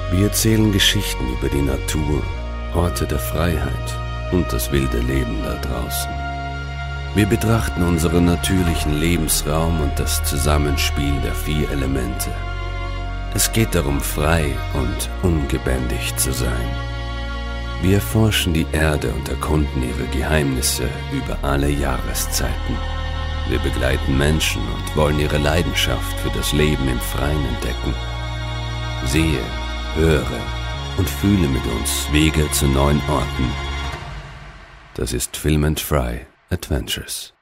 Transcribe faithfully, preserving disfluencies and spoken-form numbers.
Wir erzählen Geschichten über die Natur, Orte der Freiheit und das wilde Leben da draußen. Wir betrachten unseren natürlichen Lebensraum und das Zusammenspiel der vier Elemente. Es geht darum, frei und ungebändigt zu sein. Wir erforschen die Erde und erkunden ihre Geheimnisse über alle Jahreszeiten. Wir begleiten Menschen und wollen ihre Leidenschaft für das Leben im Freien entdecken. Sehe, höre und fühle mit uns Wege zu neuen Orten. Das ist Film and Fry Adventures.